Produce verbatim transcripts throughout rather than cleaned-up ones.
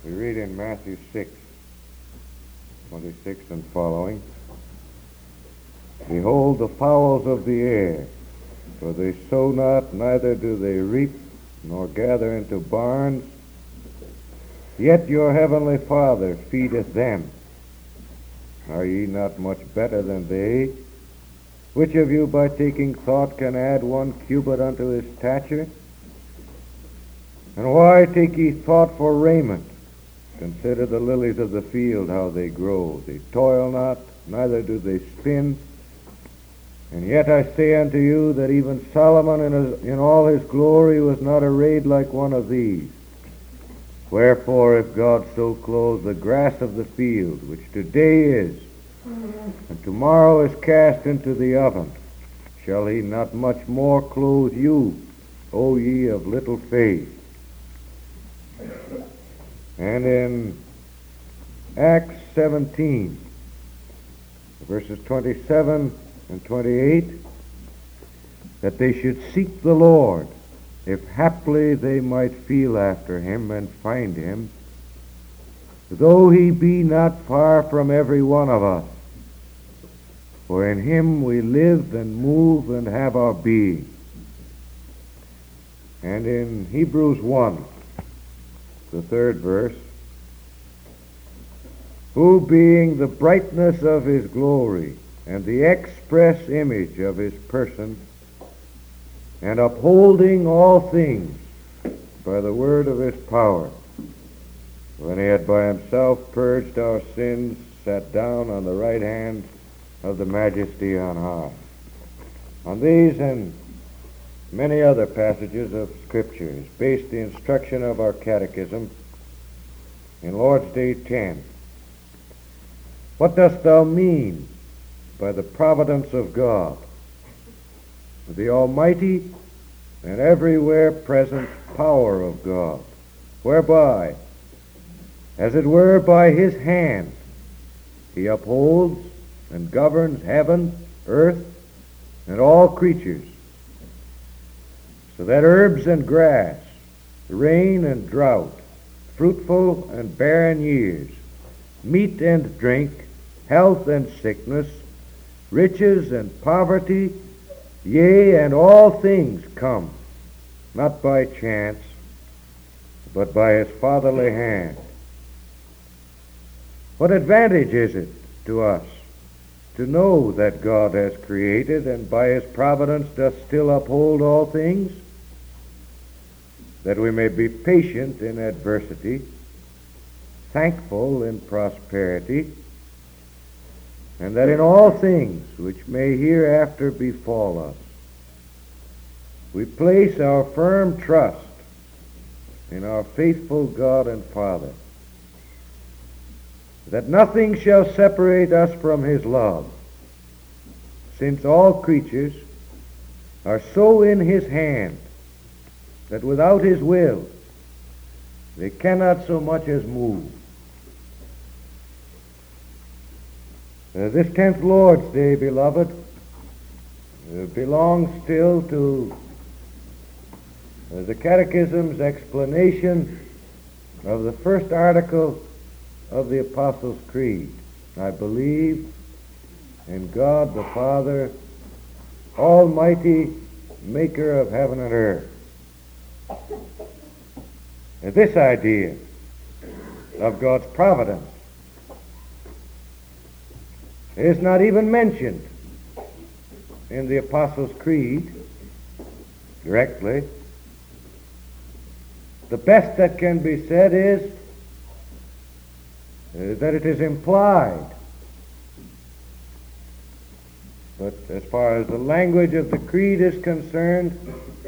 We read in Matthew six, twenty-six and following, "Behold the fowls of the air, for they sow not, neither do they reap, nor gather into barns, yet your heavenly Father feedeth them. Are ye not much better than they? Which of you by taking thought can add one cubit unto his stature? And why take ye thought for raiment? Consider the lilies of the field, how they grow. They toil not, neither do they spin. And yet I say unto you that even Solomon in, his, in all his glory was not arrayed like one of these. Wherefore, if God so clothe the grass of the field, which today is, and tomorrow is cast into the oven, shall he not much more clothe you, O ye of little faith?" And in Acts seventeen, verses twenty-seven and twenty-eight, that they should seek the Lord, if haply they might feel after him and find him, though he be not far from every one of us. For in him we live and move and have our being. And in Hebrews one, the third verse, "Who being the brightness of his glory and the express image of his person, and upholding all things by the word of his power, when he had by himself purged our sins, sat down on the right hand of the Majesty on high." On these and many other passages of Scripture is based the instruction of our catechism in Lord's Day ten. What dost thou mean by the providence of God, the almighty and everywhere present power of God, whereby, as it were by his hand, he upholds and governs heaven, earth, and all creatures, so that herbs and grass, rain and drought, fruitful and barren years, meat and drink, health and sickness, riches and poverty, yea, and all things come, not by chance, but by his fatherly hand. What advantage is it to us to know that God has created and by his providence doth still uphold all things, that we may be patient in adversity, thankful in prosperity, and that in all things which may hereafter befall us, we place our firm trust in our faithful God and Father, that nothing shall separate us from his love, since all creatures are so in his hand that without his will they cannot so much as move. Uh, this tenth Lord's Day, beloved, uh, belongs still to uh, the Catechism's explanation of the first article of the Apostles' Creed. I believe in God the Father, Almighty, maker of heaven and earth. And this idea of God's providence is not even mentioned in the Apostles' Creed directly. The best that can be said is uh, that it is implied. But as far as the language of the Creed is concerned,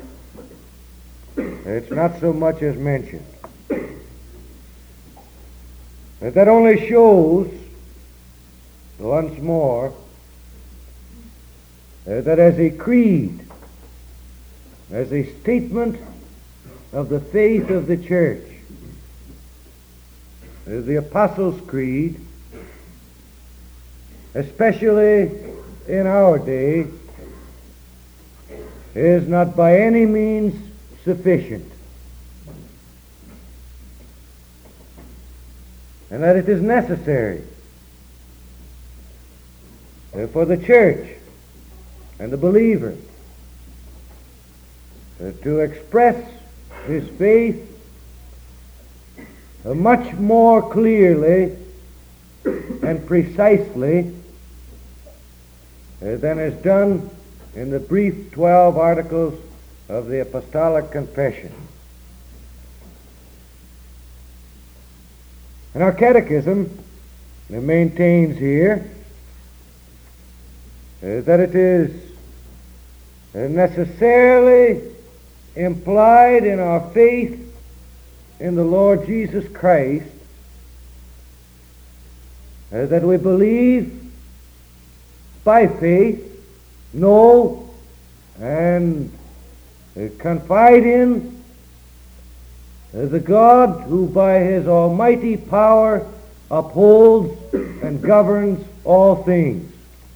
it's not so much as mentioned. But that only shows, once more, uh, that as a creed, as a statement of the faith of the church, uh, the Apostles' Creed, especially in our day, is not by any means sufficient. and that it is necessary uh, for the church and the believer uh, to express his faith uh, much more clearly and precisely uh, than is done in the brief twelve articles of the Apostolic Confession. And our catechism maintains here uh, that it is uh, necessarily implied in our faith in the Lord Jesus Christ uh, that we believe by faith, know, and uh, confide in uh, the God who by his almighty power upholds and governs all things.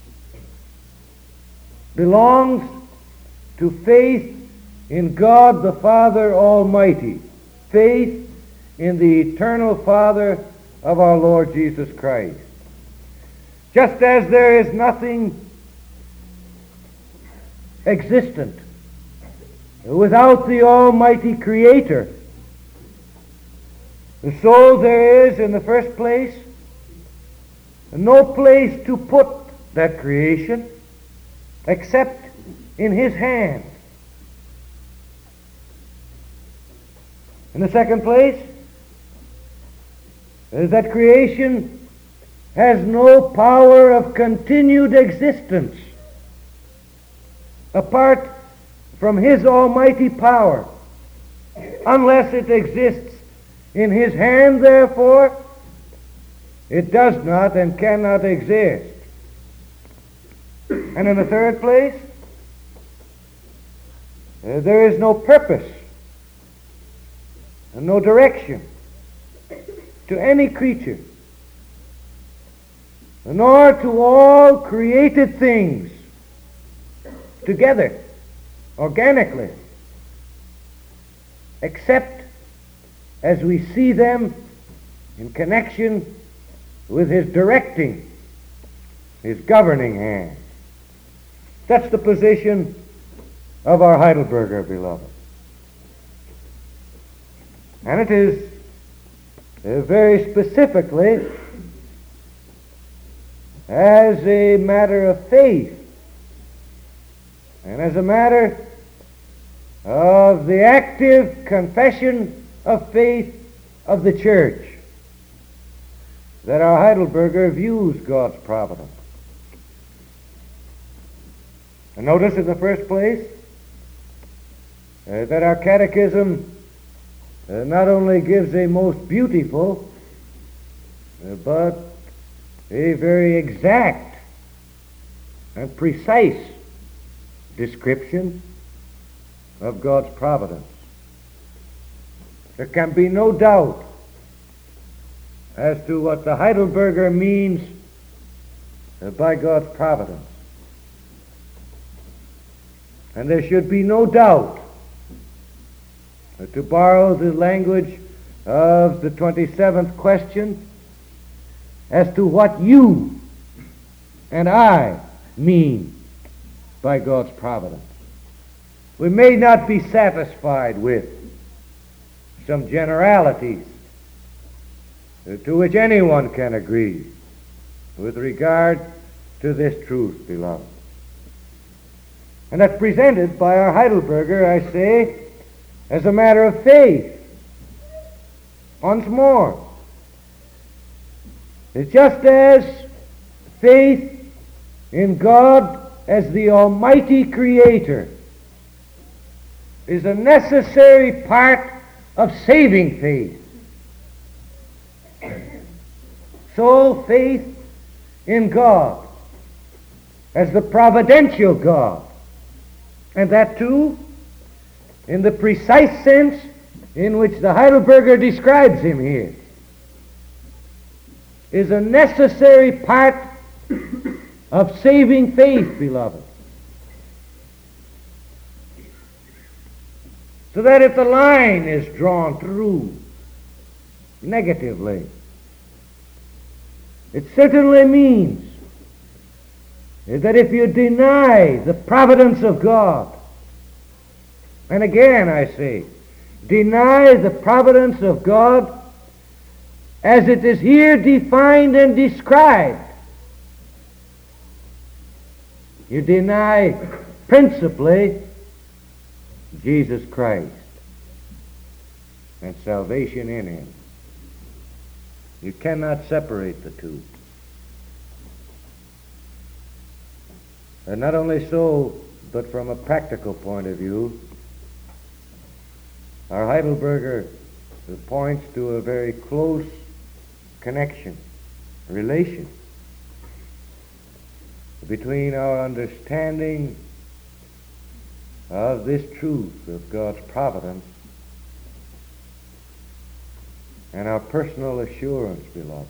Belongs to faith in God the Father Almighty, faith in the eternal Father of our Lord Jesus Christ. Just as there is nothing existent without the Almighty Creator, so there is, in the first place, no place to put that creation except in his hand. In the second place, that creation has no power of continued existence apart from his almighty power. Unless it exists in his hand, therefore, it does not and cannot exist. And in the third place, uh, there is no purpose and no direction to any creature, nor to all created things together, organically, except as we see them in connection with his directing, his governing hand. That's the position of our Heidelberger, beloved. And it is uh, very specifically as a matter of faith and as a matter of the active confession of faith of the church that our Heidelberger views God's providence. And notice in the first place uh, that our catechism uh, not only gives a most beautiful uh, but a very exact and precise description of God's providence. There can be no doubt as to what the Heidelberger means uh, by God's providence. And there should be no doubt, uh, to borrow the language of the twenty-seventh question, as to what you and I mean by God's providence. We may not be satisfied with some generalities uh, to which anyone can agree with regard to this truth, beloved. And that's presented by our Heidelberger, I say, as a matter of faith. Once more, it's just as faith in God as the Almighty Creator is a necessary part of saving faith, so faith in God as the providential God, and that too in the precise sense in which the Heidelberger describes him here, is a necessary part of saving faith, beloved. So that if the line is drawn through negatively, It certainly means that if you deny the providence of God, and again I say, deny the providence of God as it is here defined and described, you deny principally Jesus Christ and salvation in him. You cannot separate the two. And not only so, but from a practical point of view, our Heidelberger points to a very close connection, relation between our understanding of this truth of God's providence and our personal assurance, beloved.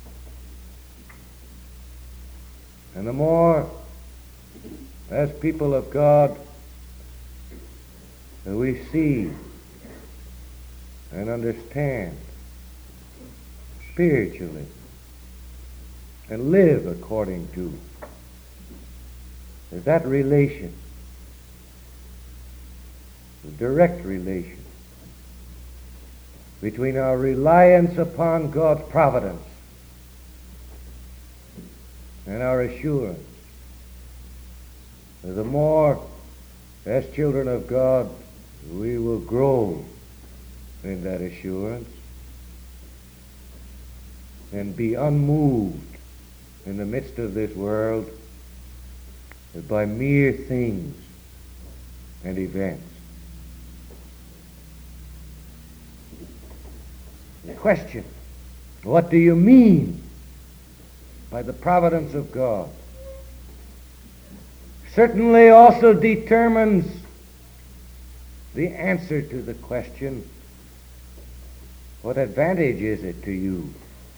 And the more, as people of God, that we see and understand spiritually and live according to that relation, the direct relation between our reliance upon God's providence and our assurance, the more, as children of God, we will grow in that assurance and be unmoved in the midst of this world by mere things and events. The question, what do you mean by the providence of God? Certainly also determines the answer to the question, what advantage is it to you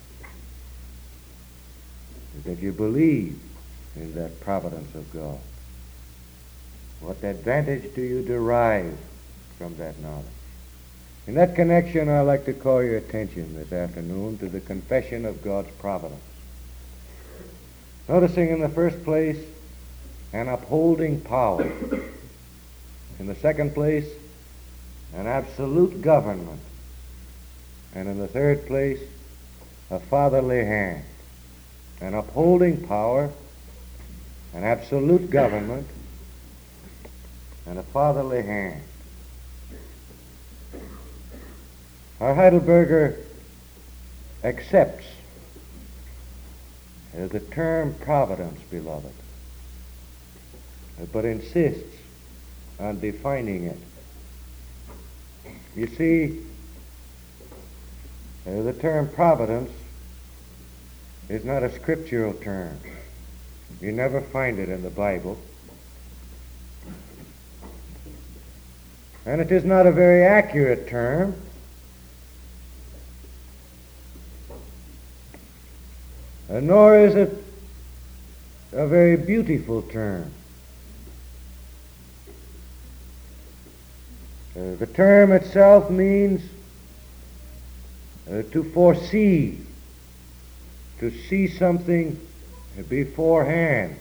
that you believe in that providence of God? What advantage do you derive from that knowledge? In that connection, I'd like to call your attention this afternoon to the confession of God's providence. Noticing in the first place an upholding power. In the second place, an absolute government. And in the third place, a fatherly hand. An upholding power, an absolute government, and a fatherly hand. Our Heidelberger accepts uh, the term providence, beloved, uh, but insists on defining it. You see, uh, the term providence is not a scriptural term. You never find it in the Bible. And it is not a very accurate term. Uh, nor is it a very beautiful term. Uh, the term itself means uh, to foresee, to see something beforehand,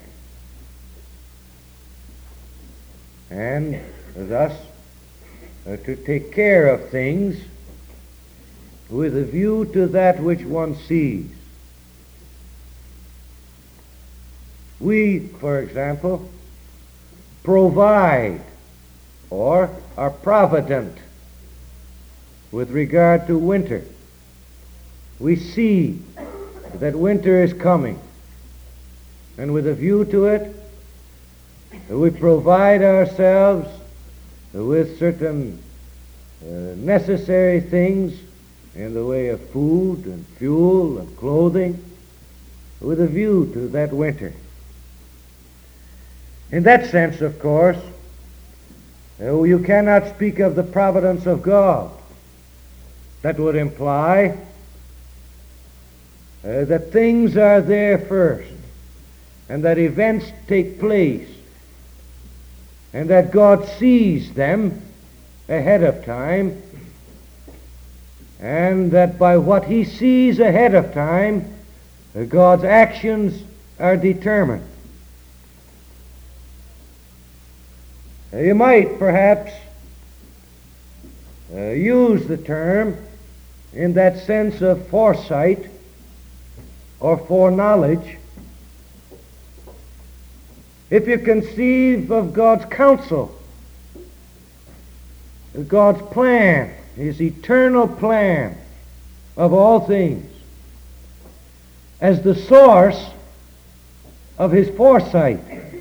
and thus uh, to take care of things with a view to that which one sees. We, for example, provide or are provident with regard to winter. We see that winter is coming, and with a view to it, we provide ourselves with certain uh, necessary things in the way of food and fuel and clothing, with a view to that winter. In that sense, of course, uh, you cannot speak of the providence of God. That would imply uh, that things are there first, and that events take place, and that God sees them ahead of time, and that by what he sees ahead of time, Uh, God's actions are determined. Uh, you might perhaps uh, use the term in that sense of foresight or foreknowledge if you conceive of God's counsel, God's plan, His eternal plan of all things, as the source of His foresight,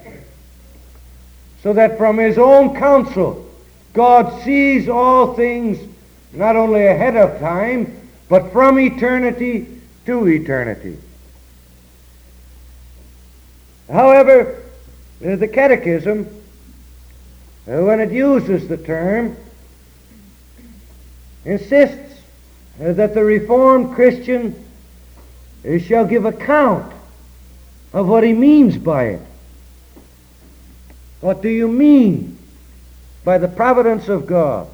so that from His own counsel God sees all things not only ahead of time, but from eternity to eternity. However, uh, the Catechism, uh, when it uses the term, insists uh, that the Reformed Christian uh, shall give account of what he means by it. What do you mean by the providence of God?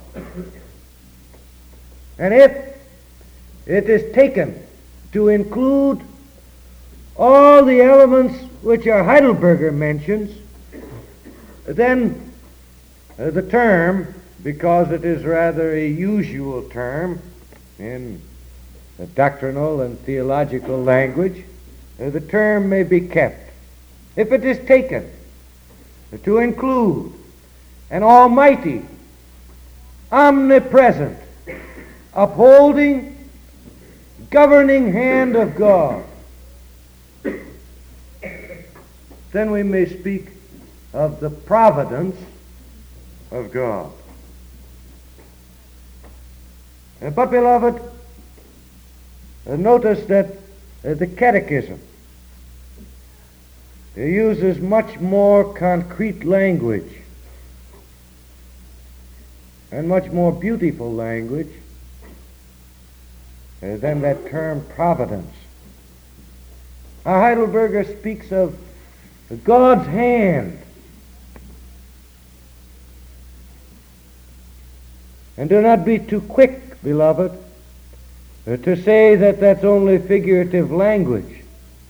And if it is taken to include all the elements which our Heidelberger mentions, then uh, the term, because it is rather a usual term in the doctrinal and theological language, uh, the term may be kept. If it is taken to include an almighty, omnipresent, upholding, governing hand of God, then we may speak of the providence of God. Uh, But, beloved, uh, notice that uh, the Catechism uh, uses much more concrete language and much more beautiful language uh, than that term providence. Our Heidelberger speaks of God's hand. And do not be too quick, beloved, uh, to say that that's only figurative language,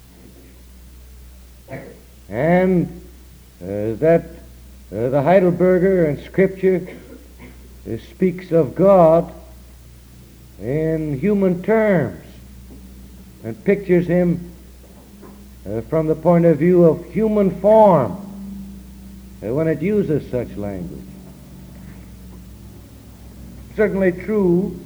and uh, that uh, the Heidelberger and Scripture uh, speaks of God in human terms and pictures Him uh, from the point of view of human form uh, when it uses such language. Certainly true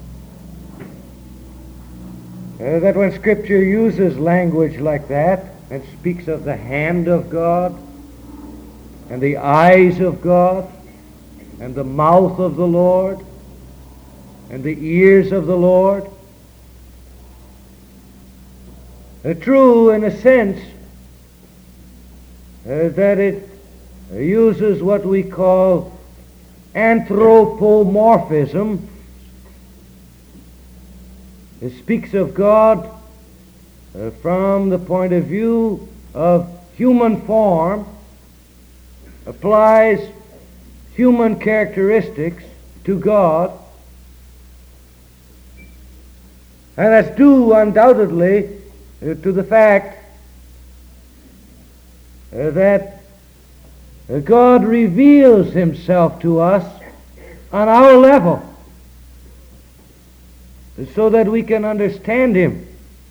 uh, that when Scripture uses language like that and speaks of the hand of God and the eyes of God and the mouth of the Lord and the ears of the Lord, uh, true in a sense uh, that it uh, uses what we call anthropomorphism. It speaks of God uh, from the point of view of human form, applies human characteristics to God, and that's due undoubtedly uh, to the fact uh, that Uh, God reveals Himself to us on our level so that we can understand Him,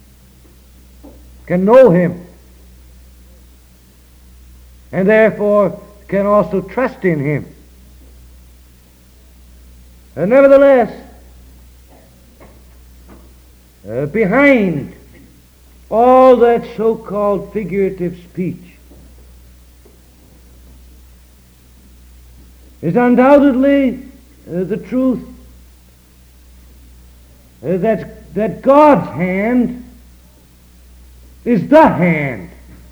can know Him, and therefore can also trust in Him. And nevertheless, uh, behind all that so-called figurative speech is undoubtedly uh, the truth uh, that, that God's hand is the hand,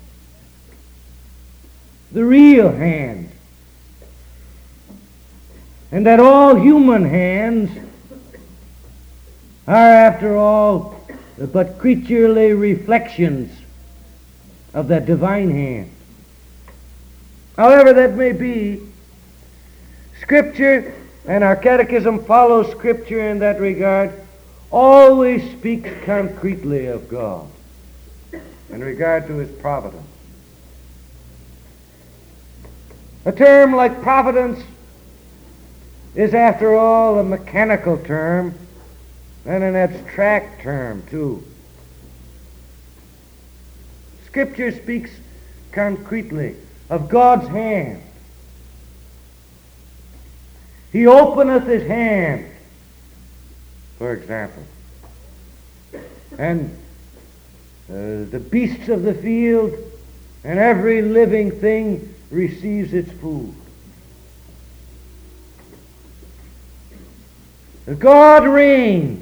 the real hand, and that all human hands are, after all, but creaturely reflections of that divine hand. However that may be, Scripture, and our Catechism follows Scripture in that regard, always speaks concretely of God. in regard to his providence. A term like providence is, after all, a mechanical term and an abstract term, too. Scripture speaks concretely of God's hand. He openeth his hand, for example, and uh, the beasts of the field and every living thing receives its food. God reigns.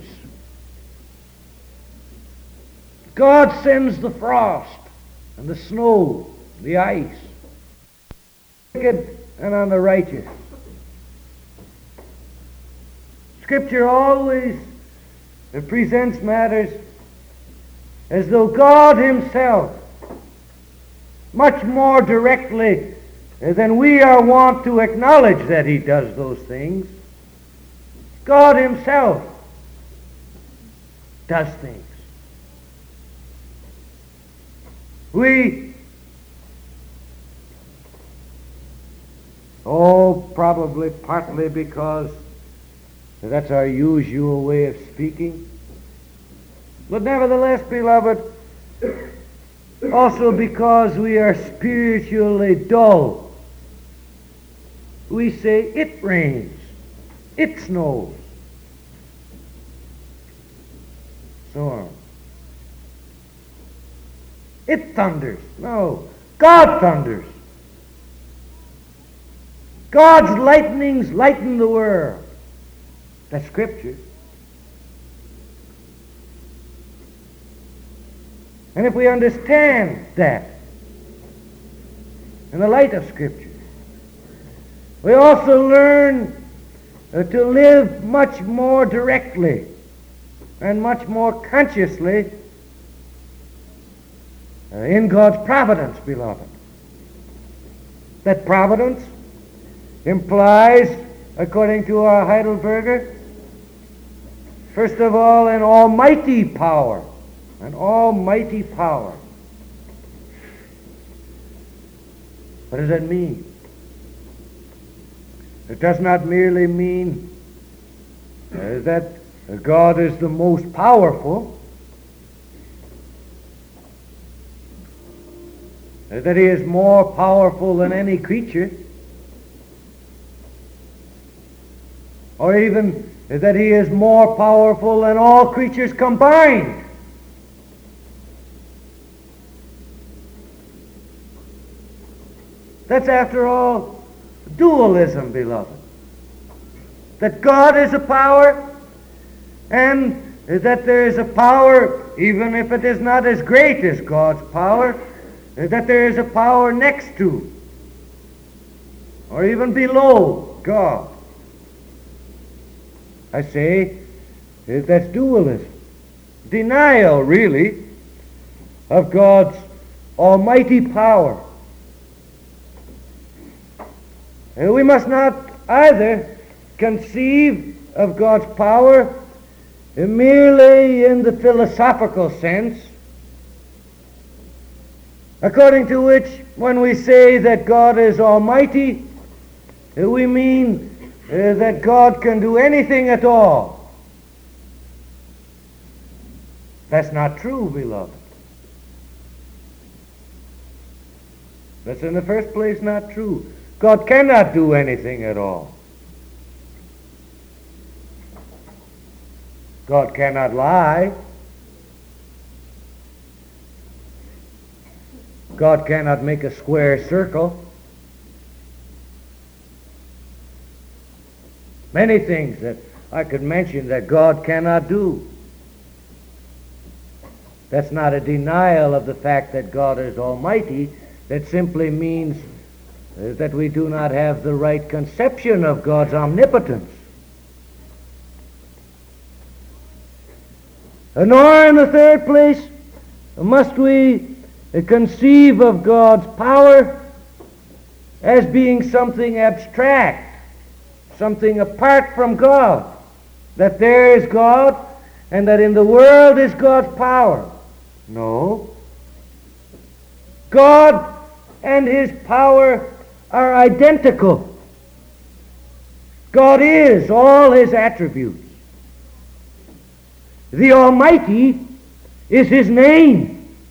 God sends the frost and the snow, the ice, on the wicked and on the righteous. Scripture always presents matters as though God himself, much more directly than we are wont to acknowledge that he does those things, God himself does things. We, oh, probably partly because that's our usual way of speaking, but nevertheless, beloved, also because we are spiritually dull, we say it rains, it snows, so on. It thunders. No, God thunders. God's lightnings lighten the world. That's Scripture. And if we understand that in the light of Scripture, we also learn uh, to live much more directly and much more consciously uh, in God's providence, beloved. That providence implies, according to our Heidelberger, first of all, an almighty power. An almighty power. What does that mean? It does not merely mean uh, that God is the most powerful, uh, that he is more powerful than any creature, or even uh, that he is more powerful than all creatures combined. That's, after all, dualism, beloved. That God is a power, and that there is a power, even if it is not as great as God's power, that there is a power next to, or even below God. I say, that's dualism. Denial, really, of God's almighty power. And we must not either conceive of God's power merely in the philosophical sense, according to which, when we say that God is almighty, we mean uh, that God can do anything at all. That's not true, beloved. That's, in the first place, not true. God cannot do anything at all. God cannot lie. God cannot make a square circle. Many things that I could mention that God cannot do. That's not a denial of the fact that God is almighty. That simply means that we do not have the right conception of God's omnipotence. Nor, in the third place, must we conceive of God's power as being something abstract, something apart from God, that there is God and that in the world is God's power. No. God and his power are identical. God is all his attributes. The Almighty is his name.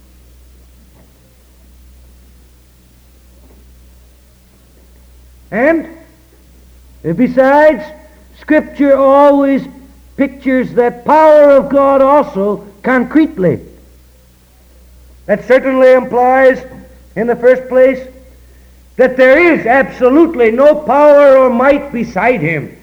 And besides, Scripture always pictures that power of God also concretely. That certainly implies, in the first place, that there is absolutely no power or might beside him.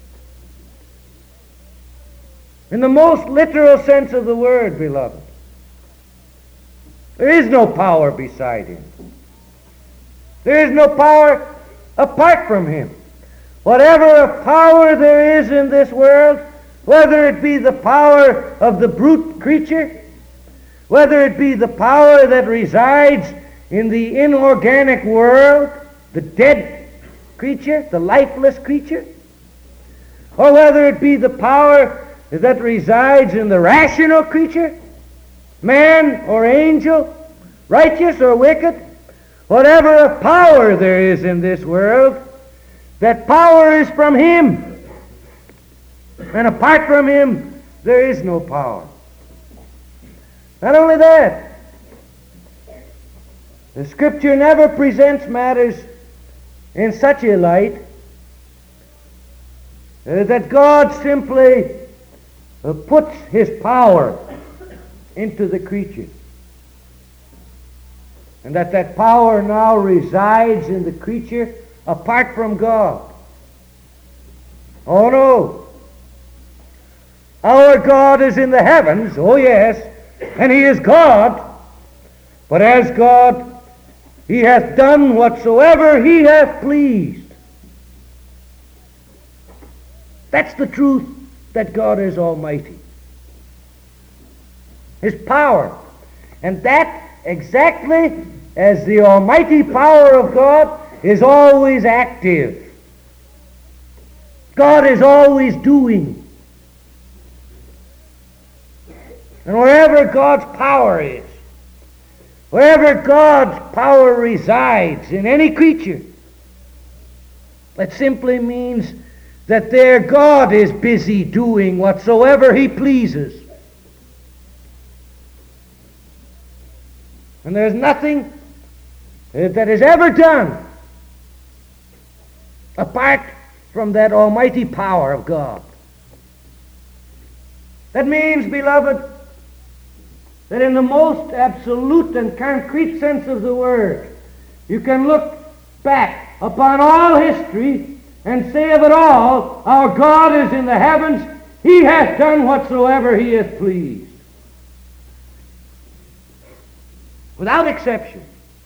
In the most literal sense of the word, beloved. There is no power beside him. There is no power apart from him. Whatever power there is in this world, whether it be the power of the brute creature, whether it be the power that resides in the inorganic world, the dead creature, the lifeless creature, or whether it be the power that resides in the rational creature, man or angel, righteous or wicked, whatever power there is in this world, that power is from him. And apart from him, there is no power. Not only that, the Scripture never presents matters in such a light uh, that God simply uh, puts his power into the creature, and that that power now resides in the creature apart from God. Oh no. Our God is in the heavens, oh yes, and he is God, but as God, he hath done whatsoever he hath pleased. That's the truth, that God is almighty. His power. And that exactly as the almighty power of God is always active. God is always doing. And wherever God's power is, wherever God's power resides in any creature, that simply means that there God is busy doing whatsoever he pleases. And there's nothing that is ever done apart from that almighty power of God. That means, beloved, that in the most absolute and concrete sense of the word, you can look back upon all history and say of it all, our God is in the heavens, he hath done whatsoever he hath pleased. Without exception.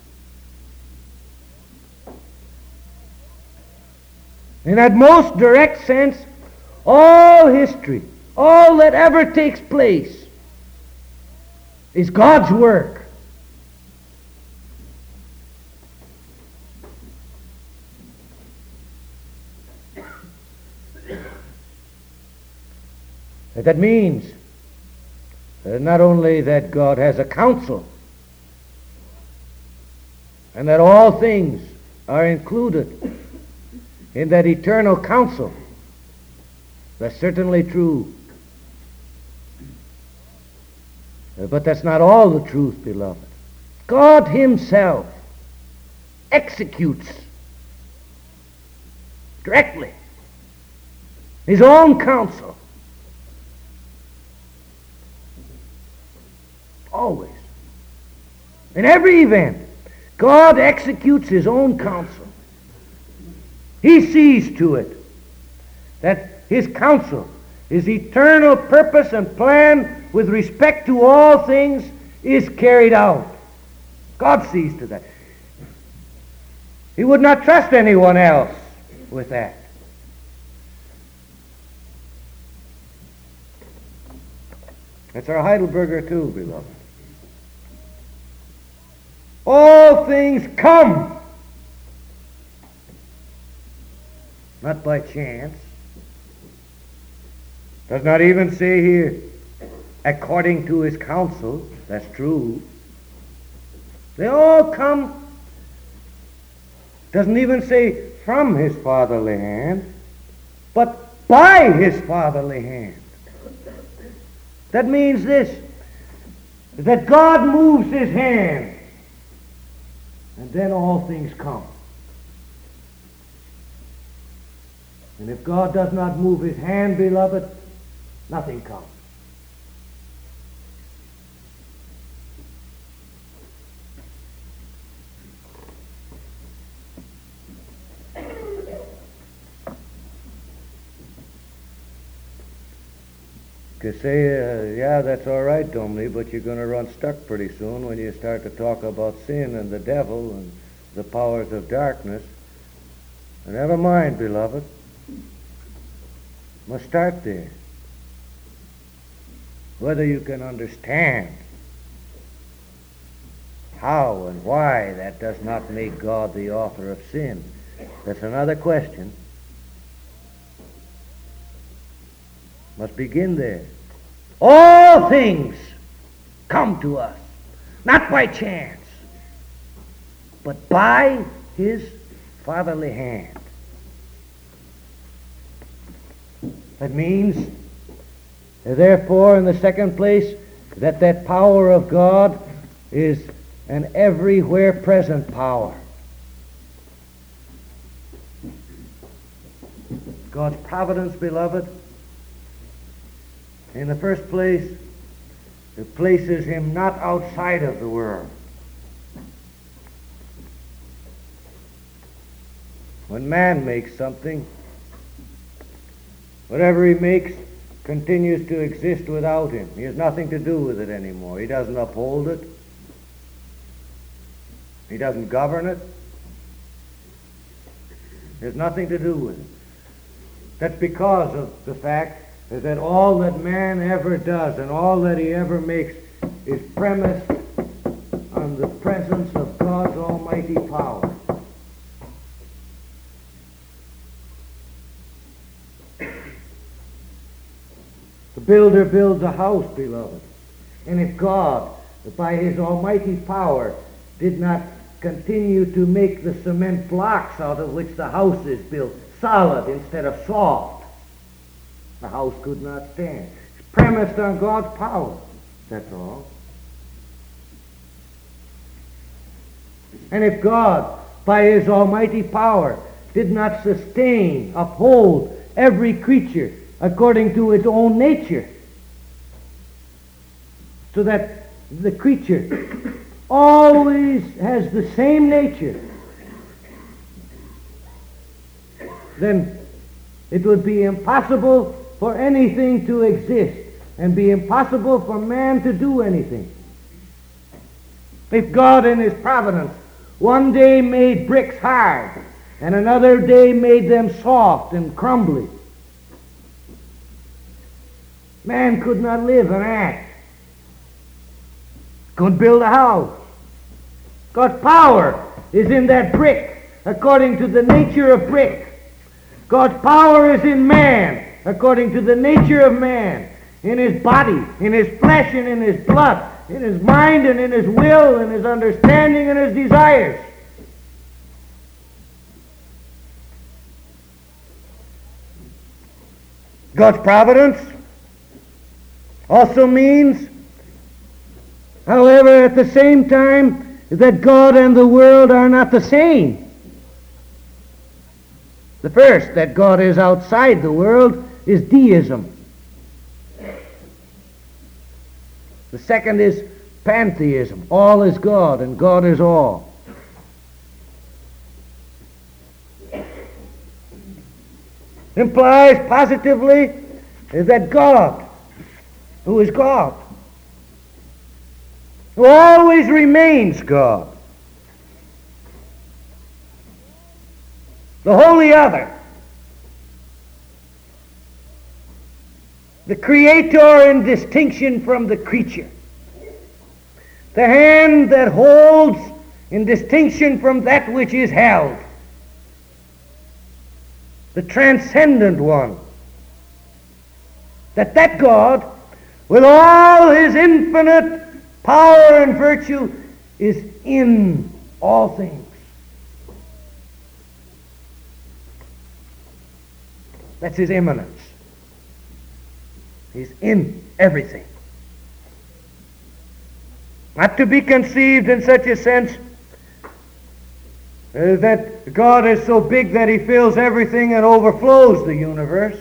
In that most direct sense, all history, all that ever takes place, is God's work. That means uh, not only that God has a counsel and that all things are included in that eternal counsel. That's certainly true. Uh, but that's not all the truth, beloved. God himself executes directly his own counsel. Always. In every event, God executes his own counsel. He sees to it that his counsel, his eternal purpose and plan with respect to all things is carried out. God sees to that. He would not trust anyone else with that. That's our Heidelberger too, beloved. All things come, not by chance. Does not even say here, according to his counsel. That's true. They all come, doesn't even say from his fatherly hand, but by his fatherly hand. That means this, that God moves his hand, and then all things come. And if God does not move his hand, beloved, nothing comes. You could say, uh, yeah, that's all right, Domney, but you're going to run stuck pretty soon when you start to talk about sin and the devil and the powers of darkness. And never mind, beloved. Must start there. Whether you can understand how and why, that does not make God the author of sin. That's another question. Must begin there. All things come to us, not by chance, but by his fatherly hand. That means, therefore, in the second place, that that power of God is an everywhere present power. God's providence, beloved, in the first place, it places him not outside of the world. When man makes something, whatever he makes continues to exist without him. He has nothing to do with it anymore. He doesn't uphold it. He doesn't govern it. He has nothing to do with it. That's because of the fact is that all that man ever does and all that he ever makes is premised on the presence of God's almighty power. The builder builds a house, beloved, and if God, by his almighty power, did not continue to make the cement blocks out of which the house is built solid instead of soft, the house could not stand. It's premised on God's power. That's all. And if God, by his almighty power, did not sustain, uphold every creature according to its own nature, so that the creature always has the same nature, then it would be impossible for anything to exist and be impossible for man to do anything. If God in his providence one day made bricks hard and another day made them soft and crumbly, man could not live and act, couldn't build a house. God's power is in that brick according to the nature of brick. God's power is in man according to the nature of man, in his body, in his flesh and in his blood, in his mind and in his will and his understanding and his desires. God's providence also means, however, at the same time, that God and the world are not the same. The first, that God is outside the world, is deism. The second is pantheism. All is God and God is all. Implies positively that God, who is God, who always remains God, the wholly other, the creator in distinction from the creature, the hand that holds in distinction from that which is held, the transcendent one, that that God, with all his infinite power and virtue, is in all things. That's his immanence. He's in everything. Not to be conceived in such a sense uh, that God is so big that he fills everything and overflows the universe.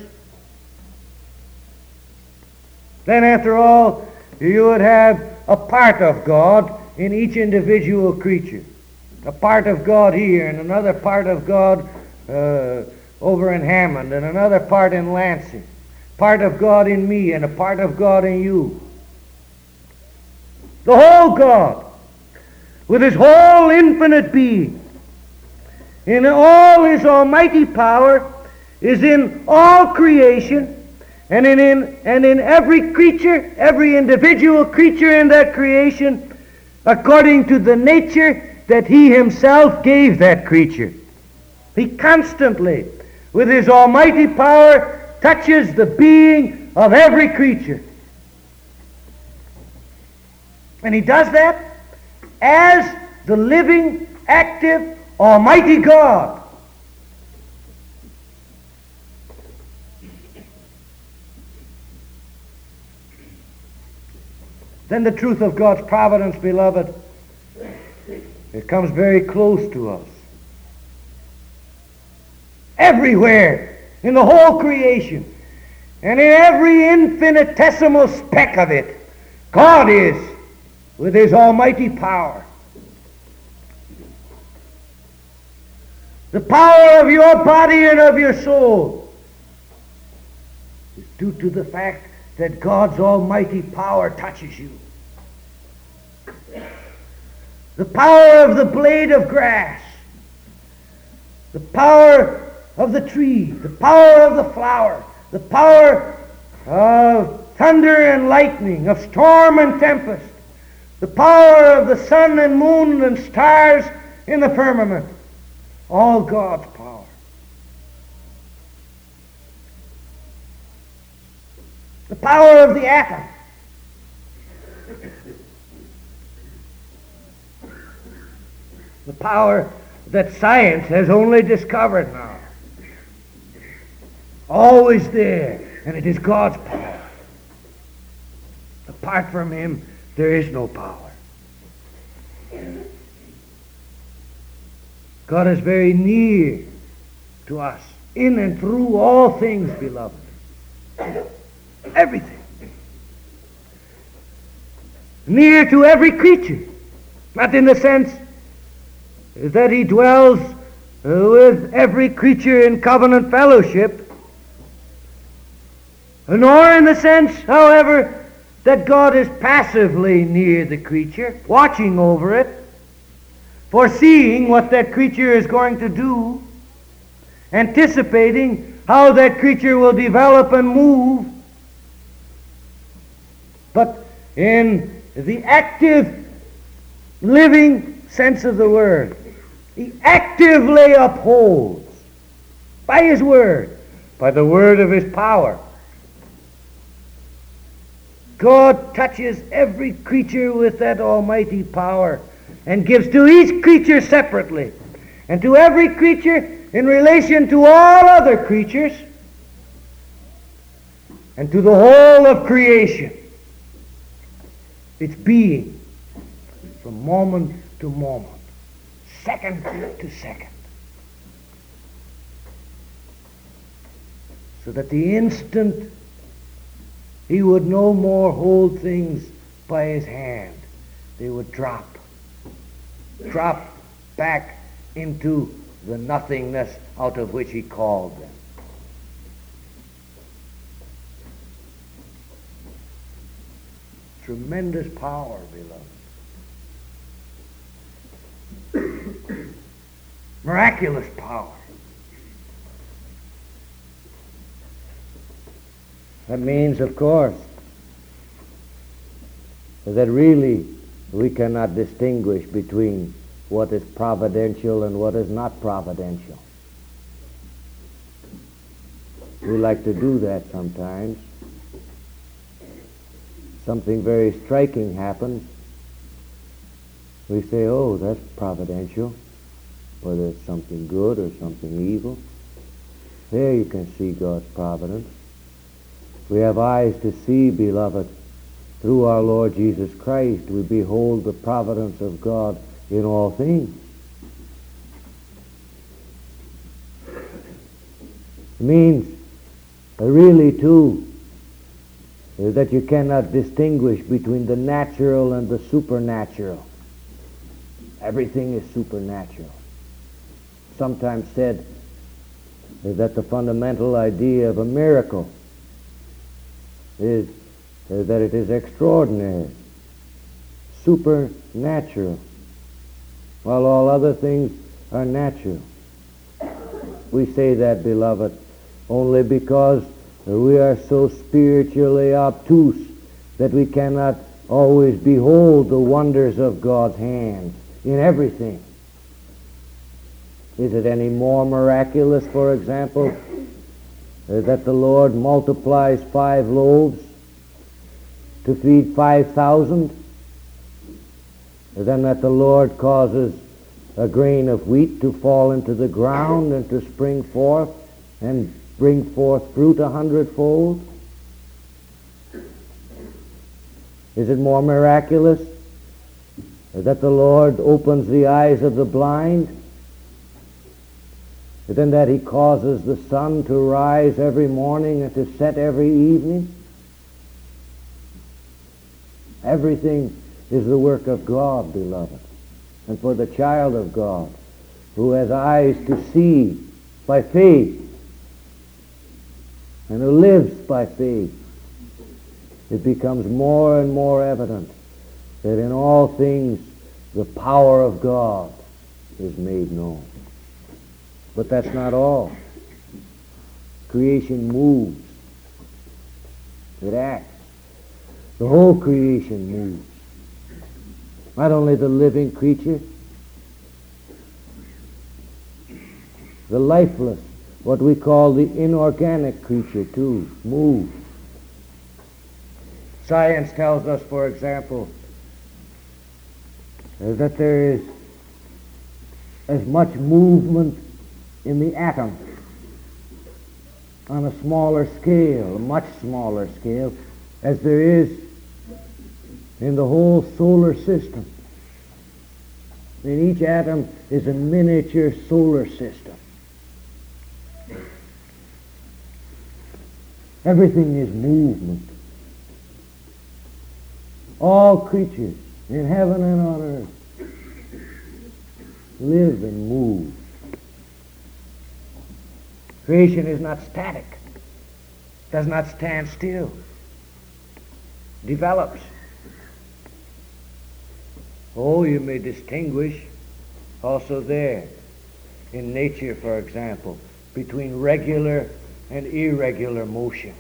Then after all, you would have a part of God in each individual creature. A part of God here, and another part of God uh, over in Hammond, and another part in Lansing. Part of God in me, and a part of God in you. The whole God, with his whole infinite being, in all his almighty power, is in all creation, and in, in, and in every creature, every individual creature in that creation, according to the nature that he himself gave that creature. He constantly, with his almighty power, touches the being of every creature. And he does that as the living, active, almighty God. Then the truth of God's providence, beloved, it comes very close to us. Everywhere, in the whole creation, and in every infinitesimal speck of it, God is with his almighty power. The power of your body and of your soul is due to the fact that God's almighty power touches you. The power of the blade of grass, the power of the tree, the power of the flower, the power of thunder and lightning, of storm and tempest, the power of the sun and moon and stars in the firmament, all God's power. The power of the atom. The power that science has only discovered now. Always there, and it is God's power. Apart from him, there is no power. God is very near to us, in and through all things, beloved. Everything. Near to every creature. Not in the sense that he dwells with every creature in covenant fellowship, nor in the sense, however, that God is passively near the creature, watching over it, foreseeing what that creature is going to do, anticipating how that creature will develop and move. But in the active, living sense of the word, he actively upholds by his word, by the word of his power. God touches every creature with that almighty power and gives to each creature separately, and to every creature in relation to all other creatures, and to the whole of creation, its being, from moment to moment, second to second. So that the instant he would no more hold things by his hand, they would drop, drop back into the nothingness out of which he called them. Tremendous power, beloved. Miraculous power. That means, of course, that really we cannot distinguish between what is providential and what is not providential. We like to do that sometimes. Something very striking happens, We say, oh, that's providential, whether it's something good or something evil. There you can see God's providence. We have eyes to see, beloved. Through our Lord Jesus Christ, we behold the providence of God in all things. It means, uh, really, too, uh, that you cannot distinguish between the natural and the supernatural. Everything is supernatural. Sometimes said uh, that the fundamental idea of a miracle is uh, that it is extraordinary, supernatural, while all other things are natural. We say that, beloved, only because we are so spiritually obtuse that we cannot always behold the wonders of God's hands in everything. Is it any more miraculous, for example, uh, that the Lord multiplies five loaves to feed five thousand than that the Lord causes a grain of wheat to fall into the ground and to spring forth and bring forth fruit a hundredfold? Is it more miraculous that the Lord opens the eyes of the blind than that he causes the sun to rise every morning and to set every evening? Everything is the work of God, beloved. And for the child of God, who has eyes to see by faith, and who lives by faith, it becomes more and more evident that in all things the power of God is made known. But that's not all. Creation moves. It acts. The whole creation moves. Not only the living creature, the lifeless, what we call the inorganic creature too, moves. Science tells us, for example, uh, that there is as much movement in the atom on a smaller scale, a much smaller scale, as there is in the whole solar system. In each atom is a miniature solar system. Everything is movement. All creatures in heaven and on earth live and move. Creation is not static, does not stand still, develops. Oh, you may distinguish also there, in nature, for example, between regular and irregular motion.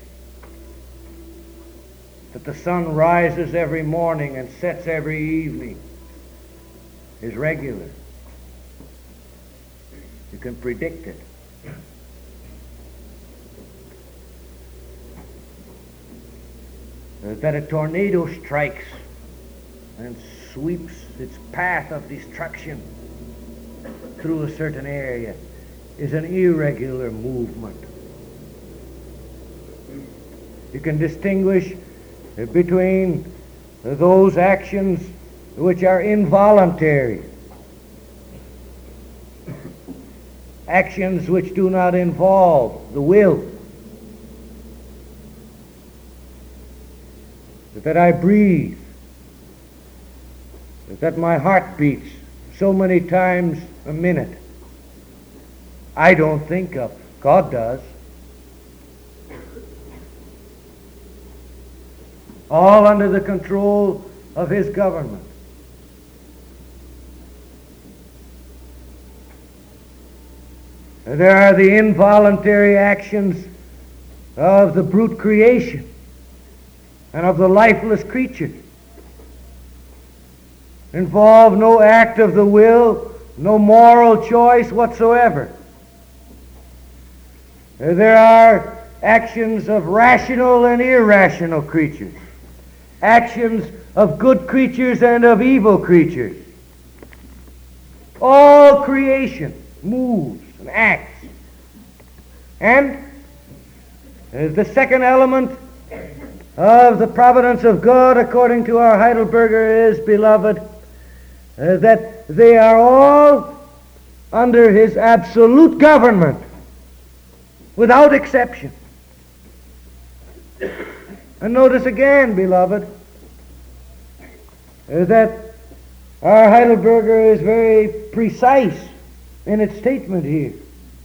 That the sun rises every morning and sets every evening is regular. You can predict it. That a tornado strikes and sweeps its path of destruction through a certain area is an irregular movement. You can distinguish between those actions which are involuntary, actions which do not involve the will. That I breathe, that my heart beats so many times a minute. I don't think of. God does. All under the control of his government. There are the involuntary actions of the brute creation and of the lifeless creature. Involve no act of the will, no moral choice whatsoever. There are actions of rational and irrational creatures, actions of good creatures and of evil creatures. all creation moves and acts. And uh, the second element of the providence of God, according to our Heidelberger, is, beloved, uh, that they are all under his absolute government, without exception. And notice again, beloved, uh, that our Heidelberger is very precise in its statement here.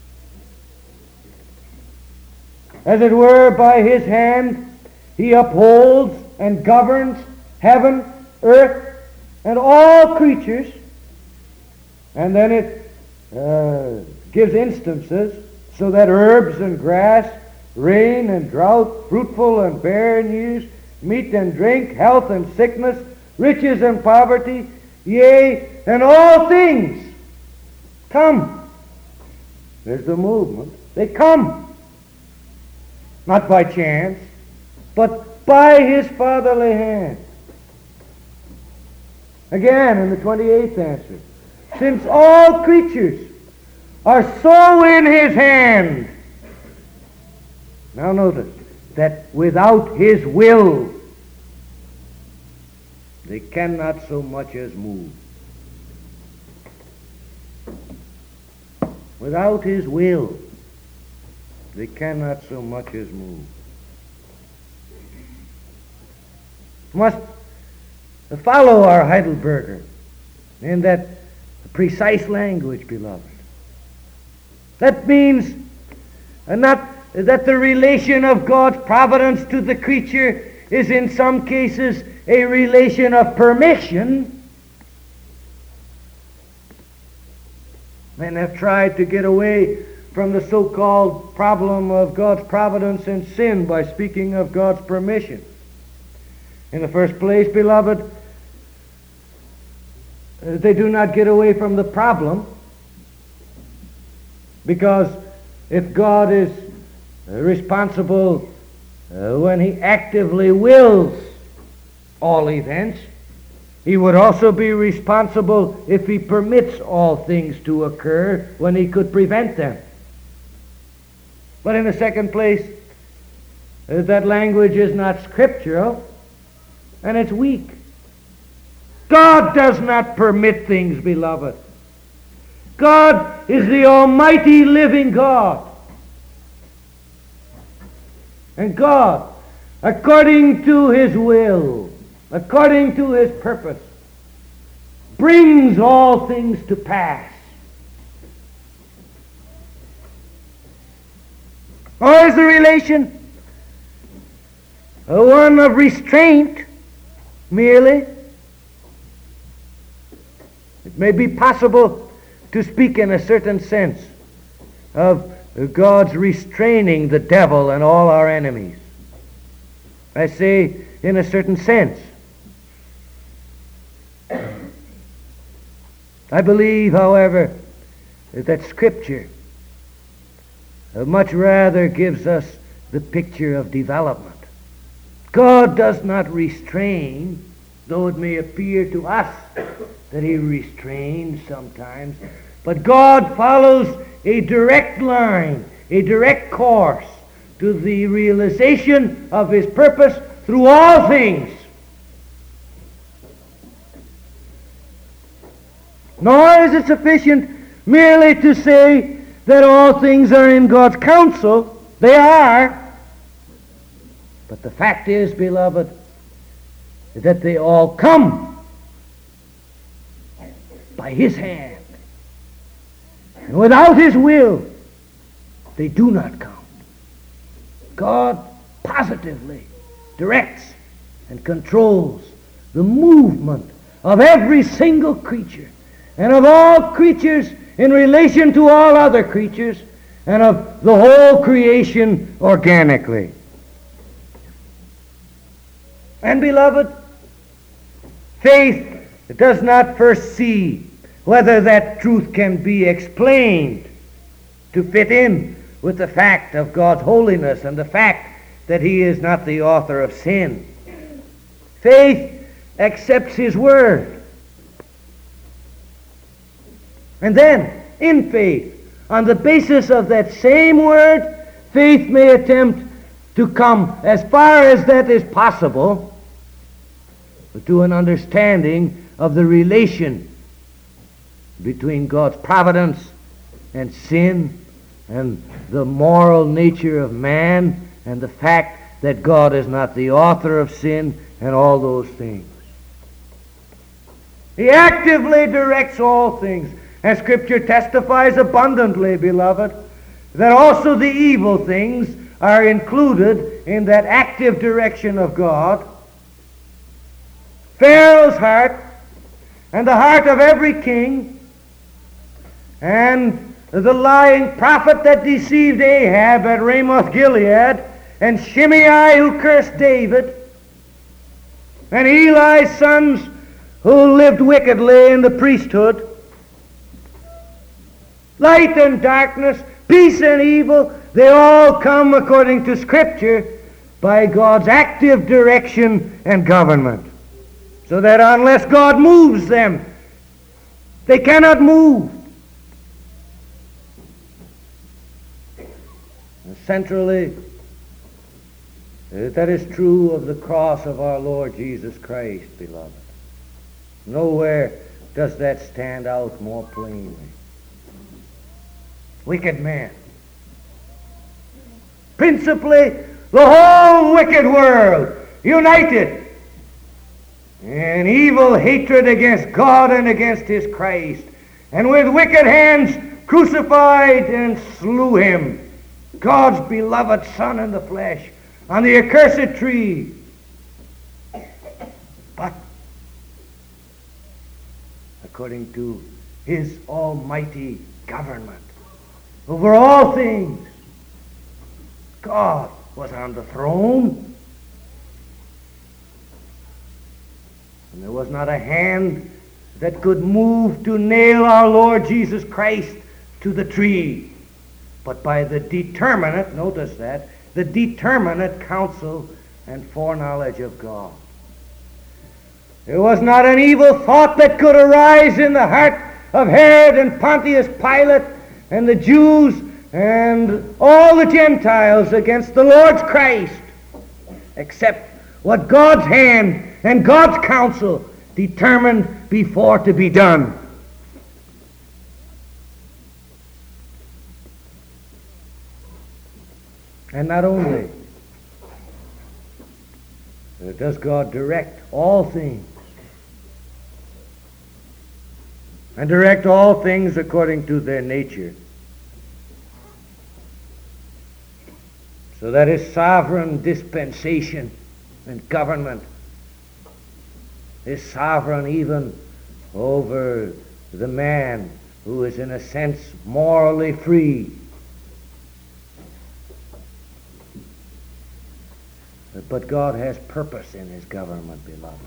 As it were, by his hand he upholds and governs heaven, earth, and all creatures. And then it uh, gives instances, so that herbs and grass, rain and drought, fruitful and barren years, meat and drink, health and sickness, riches and poverty, yea, and all things come. There's the movement. They come. Not by chance, but by his fatherly hand. Again, in the twenty-eighth answer, since all creatures are so in his hand. Now notice that without his will, they cannot so much as move. Without his will, they cannot so much as move. Must follow our Heidelberger in that precise language, beloved. That means uh, not that the relation of God's providence to the creature is in some cases a relation of permission. Men have tried to get away from the so-called problem of God's providence and sin by speaking of God's permission. In the first place, beloved, uh, they do not get away from the problem, because if God is uh, responsible uh, when he actively wills all events, he would also be responsible if he permits all things to occur when he could prevent them. But in the second place, uh, that language is not scriptural, and it's weak. God does not permit things, beloved. God is the almighty living God. And God, according to his will, according to his purpose, brings all things to pass. Or is the relation a one of restraint merely? It may be possible to speak in a certain sense of God's restraining the devil and all our enemies. I say in a certain sense. I believe, however, that Scripture much rather gives us the picture of development. God does not restrain, though it may appear to us that he restrains sometimes, but God follows a direct line, a direct course to the realization of his purpose through all things. Nor is it sufficient merely to say that all things are in God's counsel. They are. But the fact is, beloved, that they all come by his hand. And without his will, they do not come. God positively directs and controls the movement of every single creature, and of all creatures in relation to all other creatures, and of the whole creation organically. And beloved, faith does not first see whether that truth can be explained to fit in with the fact of God's holiness and the fact that he is not the author of sin. Faith accepts his word. And then, in faith, on the basis of that same word, faith may attempt to come as far as that is possible to an understanding of the relation between God's providence and sin and the moral nature of man and the fact that God is not the author of sin and all those things. He actively directs all things. And Scripture testifies abundantly, beloved, that also the evil things are included in that active direction of God. Pharaoh's heart and the heart of every king and the lying prophet that deceived Ahab at Ramoth Gilead and Shimei who cursed David and Eli's sons who lived wickedly in the priesthood. Light and darkness, peace and evil, they all come according to Scripture by God's active direction and government. So that unless God moves them, they cannot move. And centrally, that is true of the cross of our Lord Jesus Christ, beloved. Nowhere does that stand out more plainly. Wicked men. Principally, the whole wicked world united in evil hatred against God and against His Christ, and with wicked hands crucified and slew Him, God's beloved Son in the flesh, on the accursed tree. But according to His almighty government over all things, God was on the throne, and there was not a hand that could move to nail our Lord Jesus Christ to the tree, but by the determinate, notice that, the determinate counsel and foreknowledge of God. There was not an evil thought that could arise in the heart of Herod and Pontius Pilate and the Jews and all the Gentiles against the Lord's Christ, except what God's hand and God's counsel determined before to be done. And not only does God direct all things, and direct all things according to their nature, so that His sovereign dispensation and government is sovereign even over the man who is in a sense morally free. But God has purpose in His government, beloved.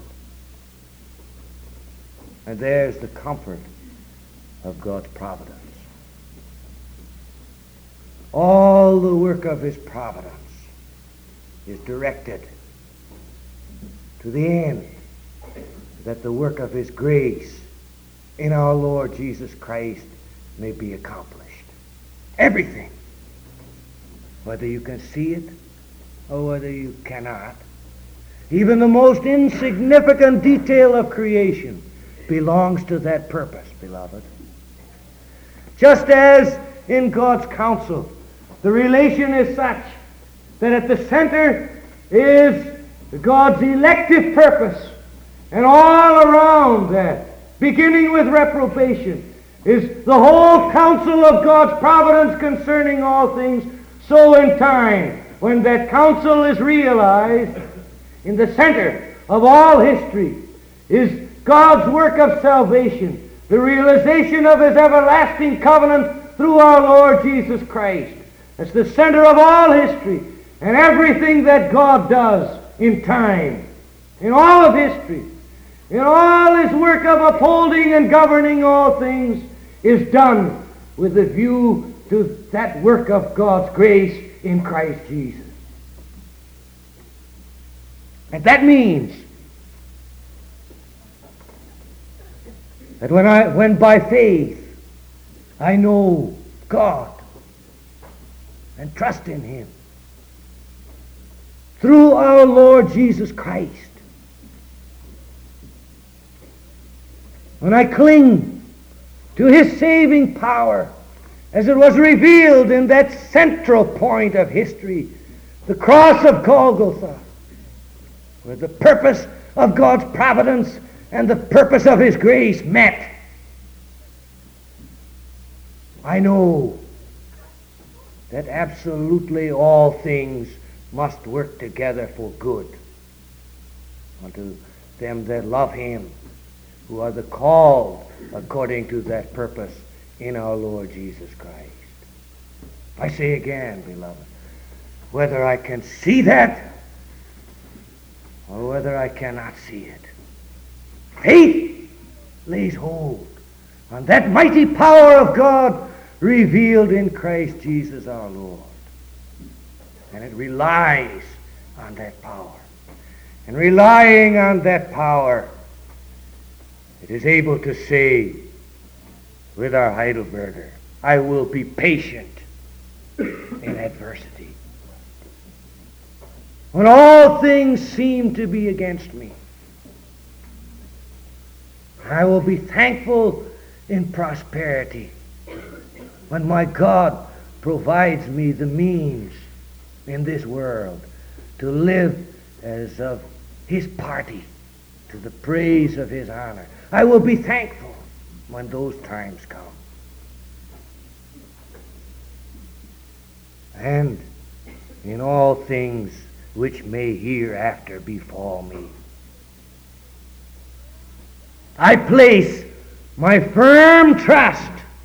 And there's the comfort of God's providence. All the work of His providence is directed to the end that the work of His grace in our Lord Jesus Christ may be accomplished. Everything, whether you can see it or whether you cannot, even the most insignificant detail of creation belongs to that purpose, beloved. Just as in God's counsel, the relation is such that at the center is God's elective purpose, and all around that, beginning with reprobation, is the whole counsel of God's providence concerning all things. So in time, when that counsel is realized, in the center of all history is God's work of salvation, the realization of His everlasting covenant through our Lord Jesus Christ. That's the center of all history, and everything that God does in time, in all of history, in all His work of upholding and governing all things, is done with a view to that work of God's grace in Christ Jesus. And that means that when I, when by faith I know God and trust in him through our Lord Jesus Christ. When I cling to his saving power as it was revealed in that central point of history, the cross of Golgotha, where the purpose of God's providence and the purpose of his grace met, I know that absolutely all things must work together for good unto them that love him, who are the called according to that purpose in our Lord Jesus Christ. I say again, beloved, whether I can see that or whether I cannot see it, faith lays hold on that mighty power of God revealed in Christ Jesus our Lord. And it relies on that power. And relying on that power, it is able to say with our Heidelberger, I will be patient in adversity. When all things seem to be against me, I will be thankful in prosperity when my God provides me the means in this world to live as of his party to the praise of his honor. I will be thankful when those times come. And in all things which may hereafter befall me, I place my firm trust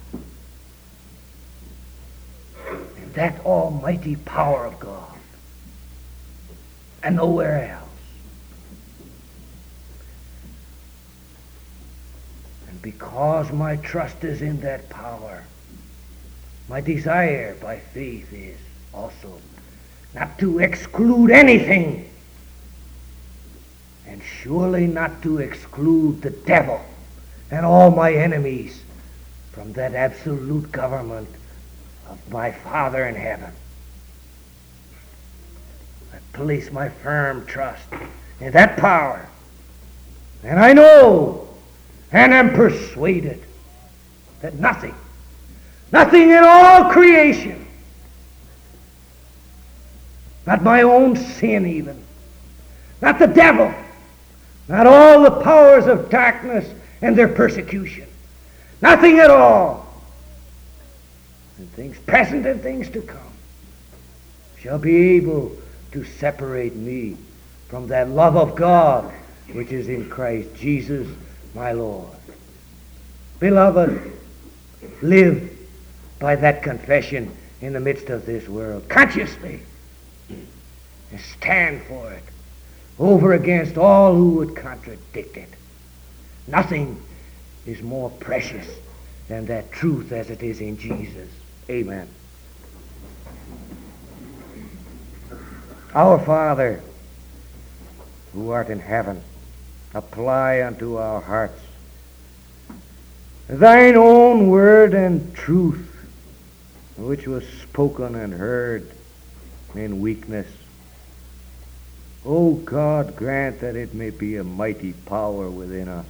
in that almighty power of God and nowhere else. And because my trust is in that power, my desire by faith is also not to exclude anything, and surely not to exclude the devil and all my enemies from that absolute government of my Father in heaven. I place my firm trust in that power, and I know and am persuaded that nothing, nothing in all creation, not my own sin even, not the devil, not all the powers of darkness and their persecution, nothing at all, and things present and things to come, shall be able to separate me from that love of God which is in Christ Jesus my Lord. Beloved, live by that confession in the midst of this world, consciously, and stand for it over against all who would contradict it. Nothing is more precious than that truth as it is in Jesus. Amen. Our Father, who art in heaven, apply unto our hearts thine own word and truth, which was spoken and heard in weakness. O God, grant that it may be a mighty power within us,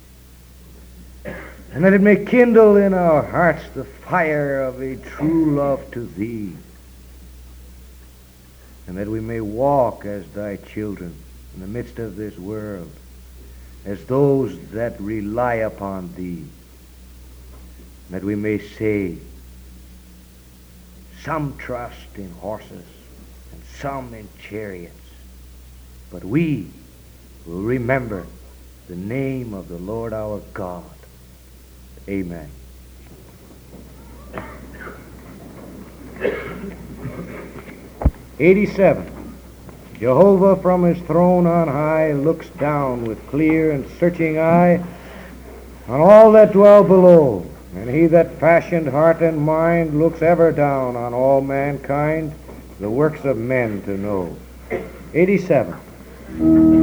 and that it may kindle in our hearts the fire of a true love to thee, and that we may walk as thy children in the midst of this world, as those that rely upon thee, that we may say, some trust in horses and some in chariots, but we will remember the name of the Lord our God. Amen. eighty-seven. Jehovah from his throne on high looks down with clear and searching eye on all that dwell below, and he that fashioned heart and mind looks ever down on all mankind, the works of men to know. eighty-seven.